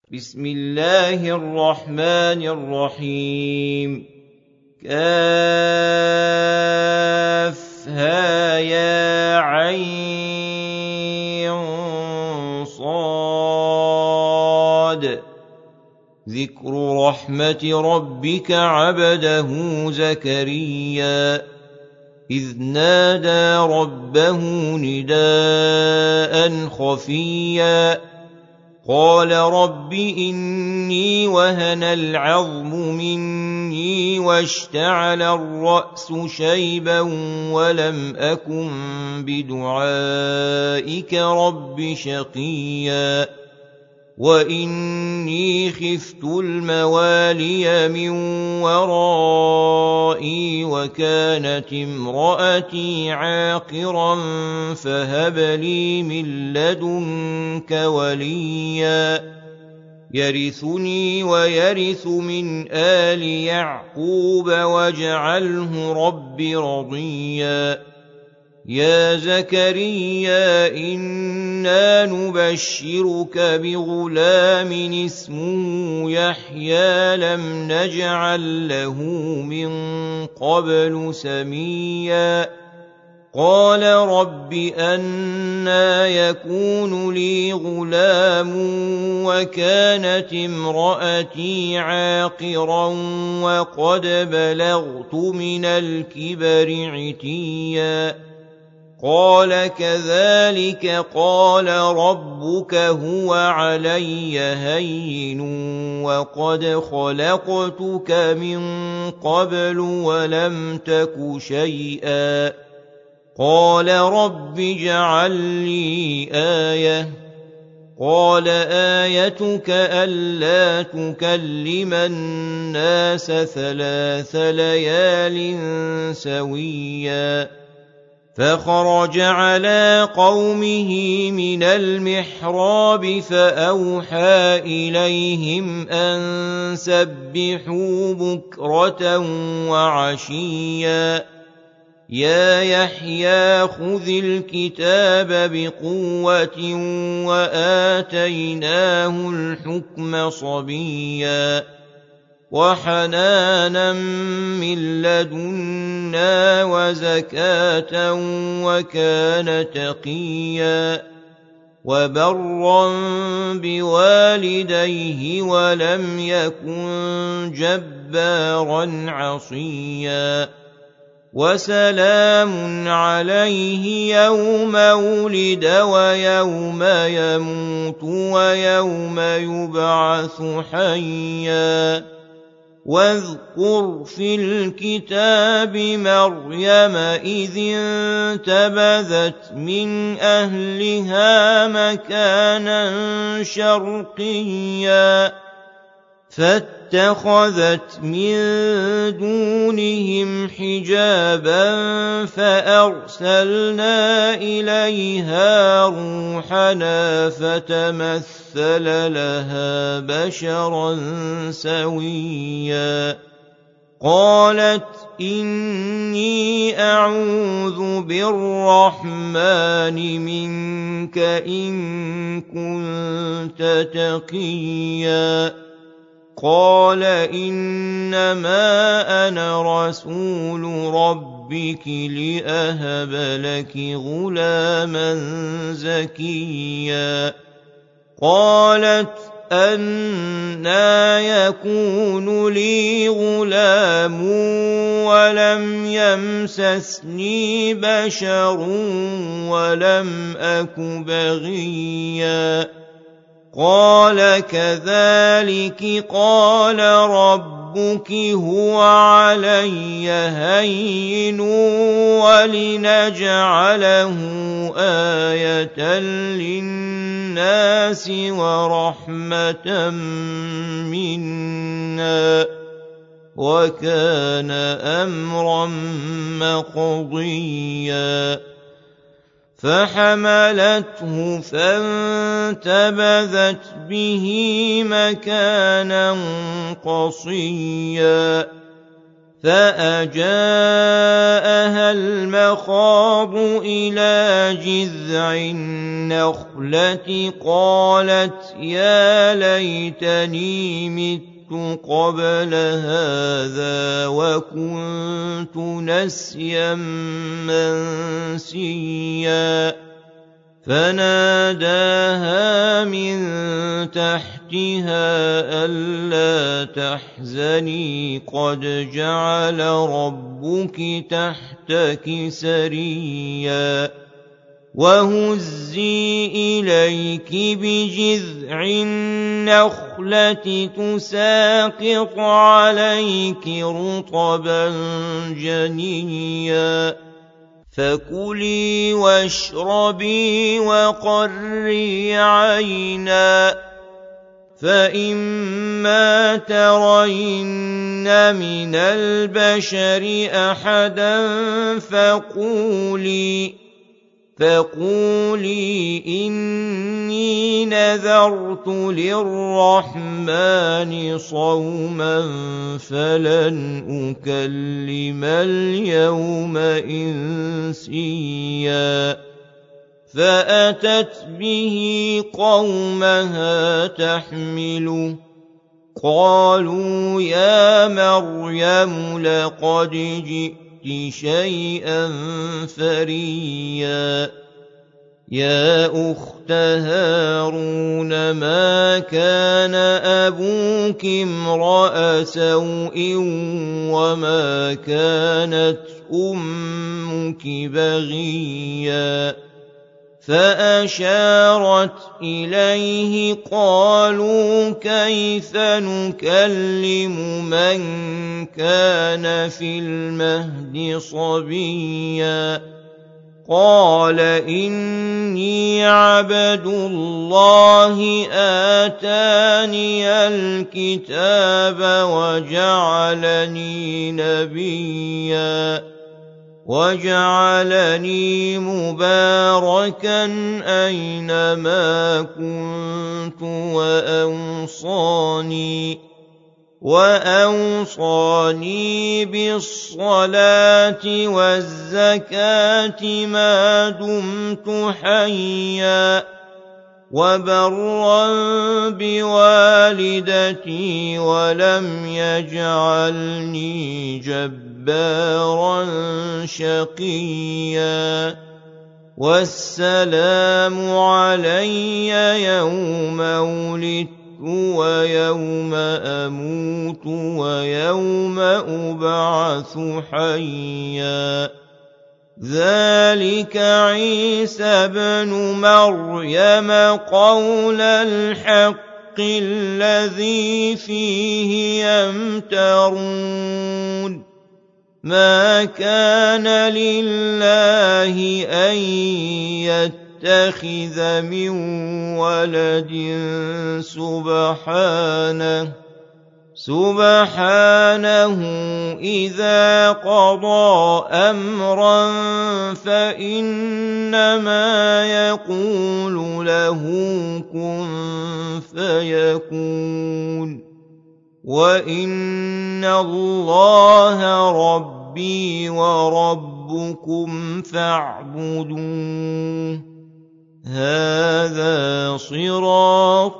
بسم الله الرحمن الرحيم كافها يا عين صاد ذكر رحمة ربك عبده زكريا إذ نادى ربه نداء خفيا قال رب إني وهن العظم مني واشتعل الرأس شيبا ولم أكن بدعائك رب شقيا وإني خفت الموالي من ورائي وكانت امرأتي عاقرا فهب لي من لدنك وليا يرثني ويرث من آل يعقوب واجعله رب رضيا يا زكريا إنا نبشرك بغلام اسمه يحيى لم نجعل له من قبل سميا قال رب أنى يكون لي غلام وكانت امرأتي عاقرا وقد بلغت من الكبر عتيا قال كذلك قال ربك هو علي هين وقد خلقتك من قبل ولم تك شيئا قال رب اجعل لي آية قال آيتك ألا تكلم الناس 3 ليال سويا فخرج على قومه من المحراب فأوحى إليهم أن سبحوا بكرة وعشيا يا يحيى خذ الكتاب بقوة وآتيناه الحكم صبيا وحنانا من لدنا وزكاة وكان تقيا وبرا بوالديه ولم يكن جبارا عصيا وسلام عليه يوم ولد ويوم يموت ويوم يبعث حيا واذكر في الكتاب مريم إذ انتبذت من أهلها مكانا شرقيا فاتخذت من دونهم حجابا فأرسلنا إليها روحنا فتمثل لها بشرا سويا قالت إني أعوذ بالرحمن منك إن كنت تقيا قال إنما أنا رسول ربك لأهب لك غلاما زكيا قالت أنى يكون لي غلام ولم يمسسني بشر ولم أك بغيا قال كذلك قال ربك هو علي هين ولنجعله آية للناس ورحمة منا وكان أمرا مقضيا فحملته فانتبذت به مكانا قصيا فأجاءها المخاض إلى جذع النخلة قالت يا ليتني مت قبل هذا وكنت نسيا منسيا فناداها من تحتها ألا تحزني قد جعل ربك تحتك سريا وهزي إليك بجذع النخلة تساقط عليك رطبا جنيا فكلي واشربي وقري عينا فإما ترين من البشر أحدا فقولي إني نذرت للرحمن صوما فلن أكلم اليوم إنسيا فأتت به قومها تحمله قالوا يا مريم لقد جئت شيئا فريا يا أخت هارون ما كان أبوك امرأ سوء وما كانت أمك بغيا فأشارت إليه قالوا كيف نكلم من كان في المهد صبيا قال إني عبد الله آتاني الكتاب وجعلني نبيا وجعلني مباركا أينما كنت وأوصاني بالصلاة والزكاة ما دمت حيا وبرا بوالدتي ولم يجعلني جبارا شقيا والسلام علي يوم ولدت ويوم أموت ويوم أبعث حيا ذلك عيسى ابن مريم قول الحق الذي فيه يمترون ما كان لله أن يتخذ من ولد سبحانه إذا قضى أمرا فإنما يقول له كن فيكون وإن الله ربي وربكم فاعبدوه هذا صراط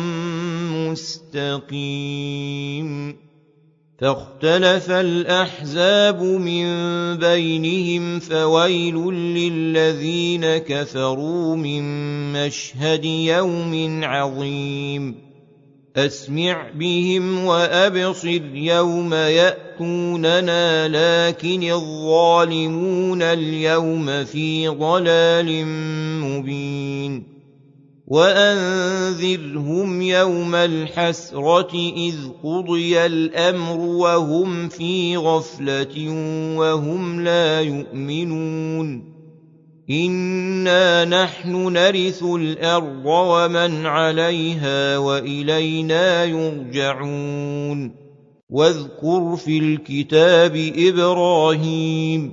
مستقيم فاختلف الأحزاب من بينهم فويل للذين كفروا من مشهد يوم عظيم أسمع بهم وأبصر يوم يأتوننا لكن الظالمون اليوم في ضلال مبين وأنذرهم يوم الحسرة إذ قضي الأمر وهم في غفلة وهم لا يؤمنون إنا نحن نرث الأرض ومن عليها وإلينا يرجعون واذكر في الكتاب إبراهيم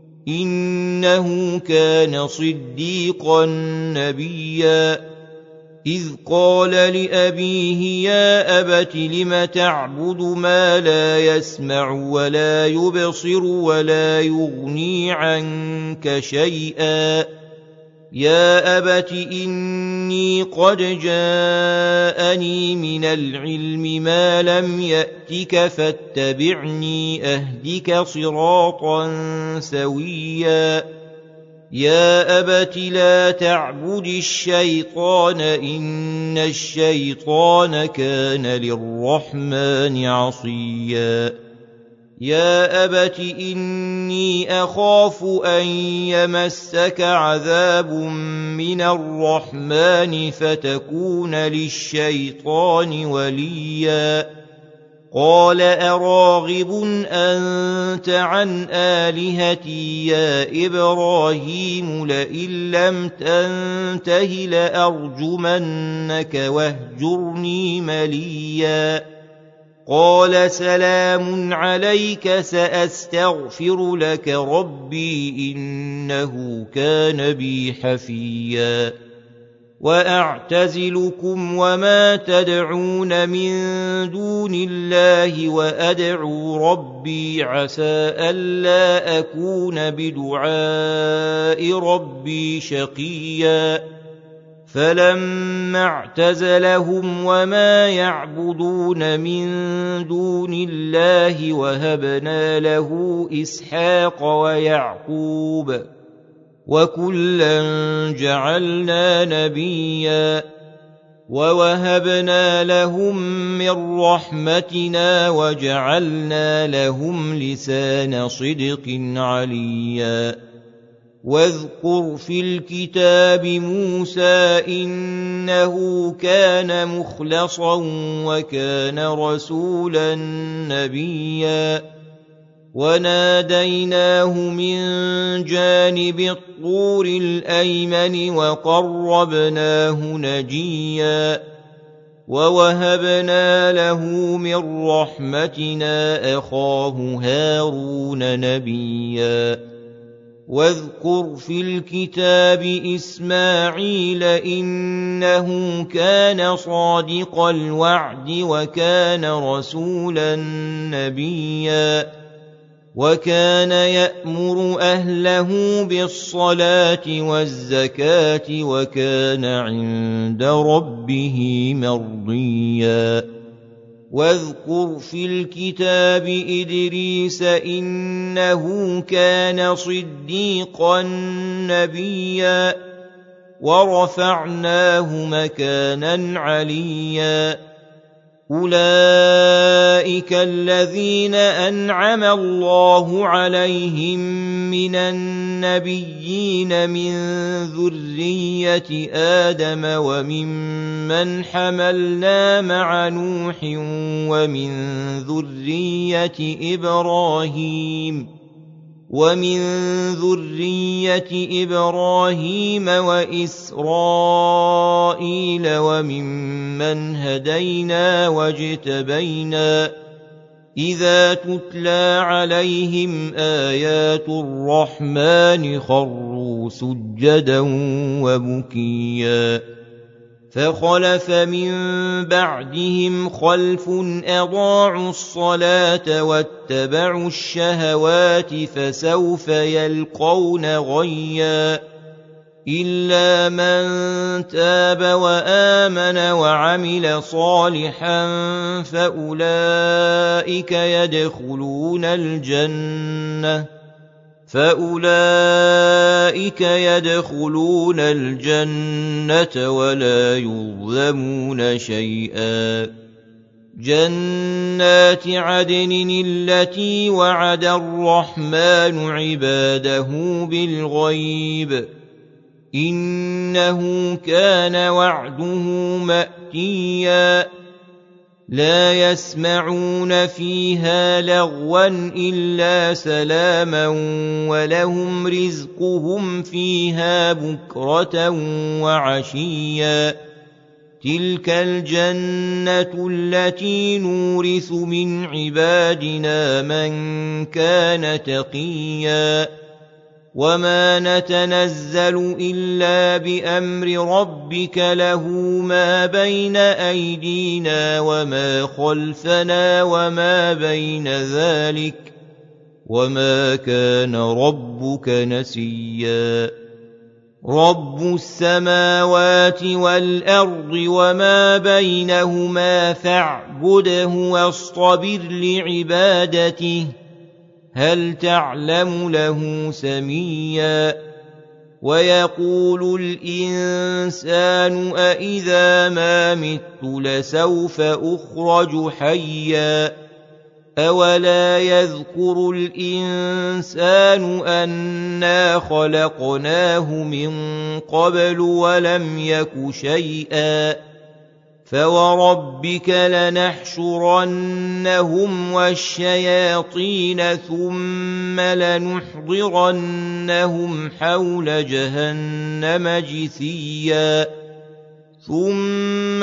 إنه كان صديقا نبيا إذ قال لأبيه يا أبت لم تعبد ما لا يسمع ولا يبصر ولا يغني عنك شيئا يا أبت إني قد جاءني من العلم ما لم يأتك فاتبعني أهدك صراطا سويا يا أبت لا تعبد الشيطان إن الشيطان كان للرحمن عصيا يا أبت إني أخاف أن يمسك عذاب من الرحمن فتكون للشيطان وليا قال أراغب أنت عن آلهتي يا إبراهيم لئن لم تنته لأرجمنك واهجرني مليا قال سلام عليك سأستغفر لك ربي إنه كان بي حفيا وأعتزلكم وما تدعون من دون الله وأدعو ربي عسى ألا أكون بدعاء ربي شقيا فلما اعتزلهم وما يعبدون من دون الله وهبنا له إسحاق ويعقوب وكلا جعلنا نبيا ووهبنا لهم من رحمتنا وجعلنا لهم لسان صدق عليا واذكر في الكتاب موسى إنه كان مخلصا وكان رسولا نبيا وناديناه من جانب الطور الأيمن وقربناه نجيا ووهبنا له من رحمتنا أخاه هارون نبيا واذكر في الكتاب إسماعيل إنه كان صادق الوعد وكان رسولا نبيا وكان يأمر أهله بالصلاة والزكاة وكان عند ربه مرضيا واذكر في الكتاب إدريس إنه كان صديقا نبيا ورفعناه مكانا عليا أولئك الذين أنعم الله عليهم من النبيين من ذرية آدم وممن حملنا مع نوح ومن ذرية إبراهيم وإسرائيل وممن هدينا واجتبينا إذا تتلى عليهم آيات الرحمن خروا سجدا وبكيا فخلف من بعدهم خلف أضاعوا الصلاة واتبعوا الشهوات فسوف يلقون غيا إلا من تاب وآمن وعمل صالحا فأولئك يدخلون الجنة ولا يظلمون شيئا جنات عدن التي وعد الرحمن عباده بالغيب إنه كان وعده مأتيا لا يسمعون فيها لغوا إلا سلاما ولهم رزقهم فيها بكرة وعشيا تلك الجنة التي نورث من عبادنا من كان تقيا وما نتنزل إلا بأمر ربك له ما بين أيدينا وما خلفنا وما بين ذلك وما كان ربك نسيا رب السماوات والأرض وما بينهما فاعبده واصطبر لعبادته هل تعلم له سميا ويقول الإنسان أإذا ما مت لسوف أخرج حيا أولا يذكر الإنسان أنا خلقناه من قبل ولم يك شيئا فوربك لنحشرنهم والشياطين ثم لنحضرنهم حول جهنم جثيا ثم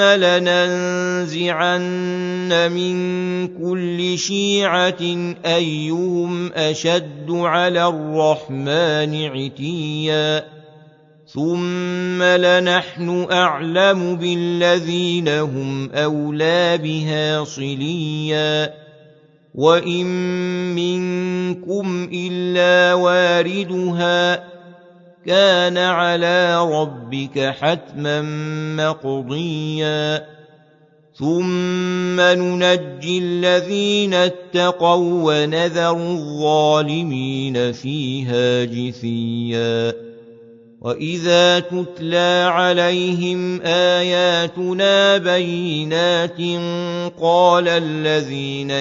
لننزعن من كل شيعة أيهم أشد على الرحمن عتيا ثم لنحن أعلم بالذين هم أولى بها صليا وإن منكم إلا واردها كان على ربك حتما مقضيا ثم ننجي الذين اتقوا ونذر الظالمين فيها جثيا وإذا تتلى عليهم آياتنا بينات قال الذين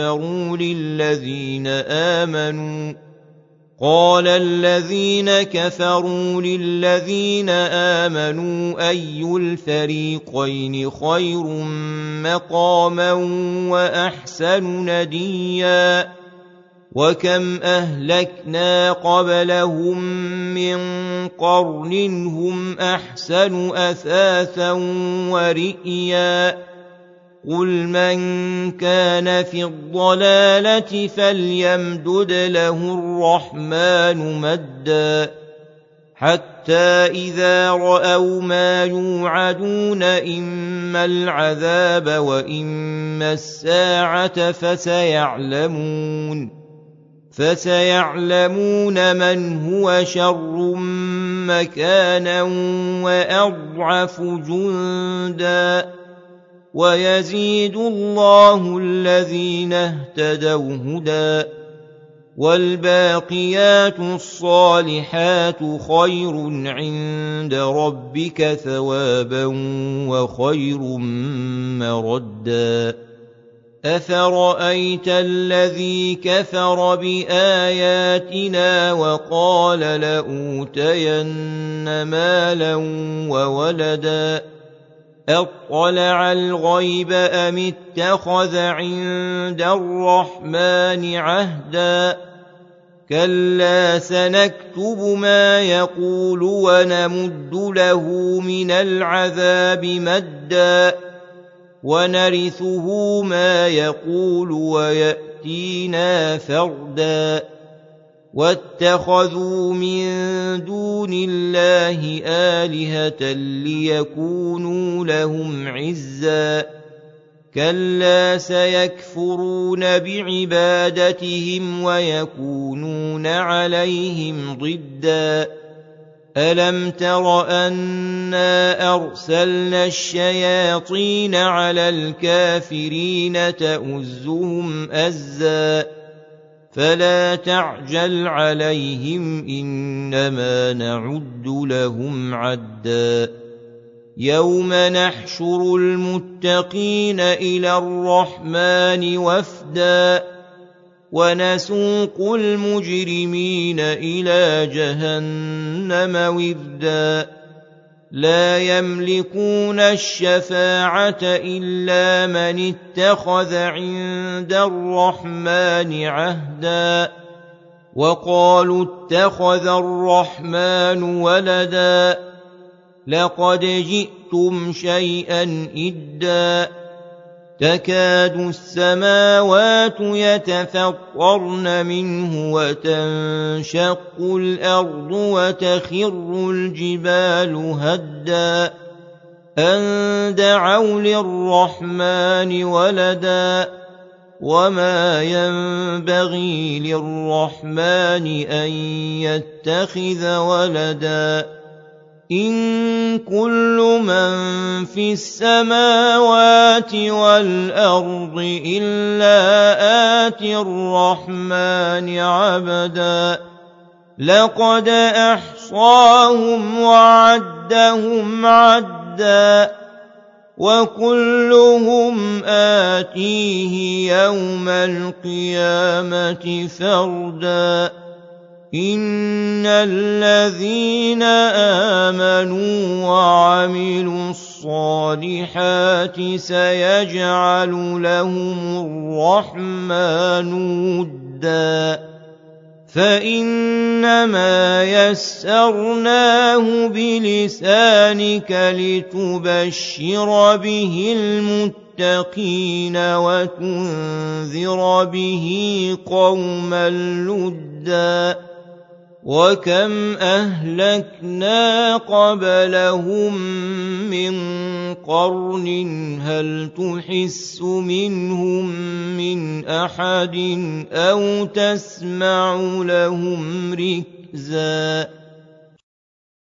كفروا للذين آمنوا أي الفريقين خير مقاما وأحسن نديا وكم أهلكنا قبلهم من قرن هم أحسن أثاثا ورئيا قل من كان في الضلالة فليمدد له الرحمن مدا حتى إذا رأوا ما يوعدون إما العذاب وإما الساعة فسيعلمون من هو شر مكانا وأضعف جندا ويزيد الله الذين اهتدوا هدى والباقيات الصالحات خير عند ربك ثوابا وخير مردا أفرأيت الذي كفر بآياتنا وقال لأوتين مالا وولدا أطلع الغيب أم اتخذ عند الرحمن عهدا كلا سنكتب ما يقول ونمد له من العذاب مدا ونرثه ما يقول ويأتينا فردا واتخذوا من دون الله آلهة ليكونوا لهم عزا كلا سيكفرون بعبادتهم ويكونون عليهم ضدا ألم تر أنا أرسلنا الشياطين على الكافرين تؤزهم أزا فلا تعجل عليهم إنما نعد لهم عدا يوم نحشر المتقين إلى الرحمن وفدا ونسوق المجرمين إلى جهنم وردا لا يملكون الشفاعة إلا من اتخذ عند الرحمن عهدا وقالوا اتخذ الرحمن ولدا لقد جئتم شيئا إدا تكاد السماوات يتفطرن منه وتنشق الأرض وتخر الجبال هدا أن دعوا للرحمن ولدا وما ينبغي للرحمن أن يتخذ ولدا إن كل من في السماوات والأرض إلا آتي الرحمن عبدا لقد أحصاهم وعدهم عدا وكلهم آتيه يوم القيامة فردا إن الذين آمنوا وعملوا الصالحات سيجعل لهم الرحمن ودا فإنما يسرناه بلسانك لتبشر به المتقين وتنذر به قوما لدا وكم أهلكنا قبلهم من قرن هل تحس منهم من أحد أو تسمع لهم ركزا